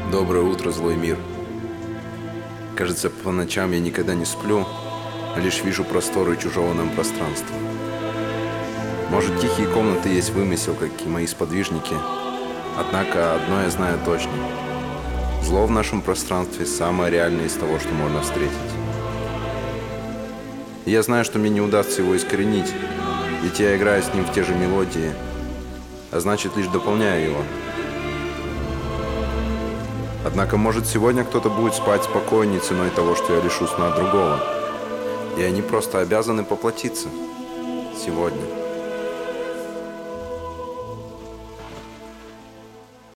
Доброе утро, злой мир. Кажется, по ночам я никогда не сплю, а лишь вижу просторы чужого нам пространства. Может, тихие комнаты есть вымысел, как и мои сподвижники. Однако одно я знаю точно. Зло в нашем пространстве самое реальное из того, что можно встретить. И я знаю, что мне не удастся его искоренить, ведь я играю с ним в те же мелодии, а значит, лишь дополняю его. Однако, может, сегодня кто-то будет спать спокойнее ценой того, что я лишу сна другого. И они просто обязаны поплатиться. Сегодня.